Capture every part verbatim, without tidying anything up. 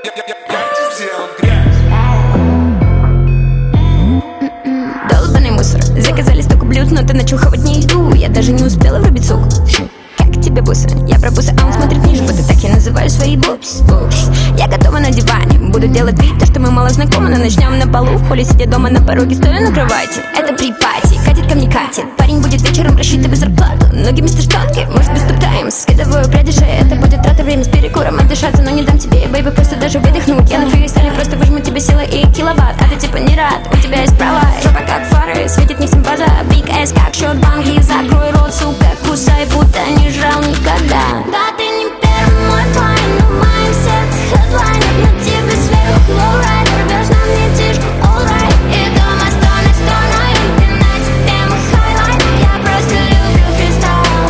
Долбаный мусор, заказали столько блюд, но ты начал хавать не еду. Я даже не успела врубить сук. Как тебе бусы? Я про бусы, а он смотрит ниже, будто так я называю свои бупс. Я готова на диване, буду делать вид, то, что мы мало знакомы, но начнем на полу, в холле, сидя дома на пороге, стоя на кровати. Это при-пати, катит ко мне катит. Парень будет вечером рассчитывать зарплату. Ноги вместо штанги, может без туп-таймс. Скидываю пряди шеи, это будет трата время с перекуром отдышаться, но не дам тебе, бэйби, просто даже выдохнуть. Я на фристайле просто выжму тебе силы и киловатт, а ты типа не рад, у тебя есть права. Жопа как фары, светит не всем база. Big ass как шот-банки, закрой рот, сука, кусай, будто не жрал никогда. Да, ты не первый мой парень, но в моем сердце хедлайнер. На тебе сверху лоурайдер, рвешь на мне тишку, alright. И дома сто на сто, но и на тебе мой хайлайт. Я просто люблю фристайл.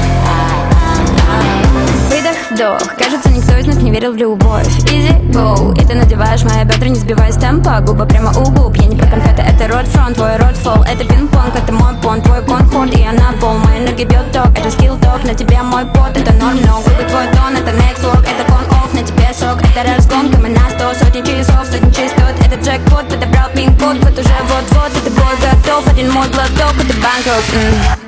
Выдох, вдох, кажется, никто из нас не верил в любовь. Easy go, и ты надеваешь мои бедра, не сбивая с темпа. Губа прямо у губ, я не про конфеты, это рот фронт, твой рот фол. Это пинг-понг, это мой понт, твой конхорд, и я на пол. Мои ноги бьет ток, это скилл топ, на тебе мой пот, это норм, но губы твой тон, это next walk, это кон-офф, на тебе сок, это разгонка, мы на сто, сотни часов, сотни частот, это джекпот, подобрал пин-код, вот уже вот-вот, это бой готов, один мой глоток, это банкрот.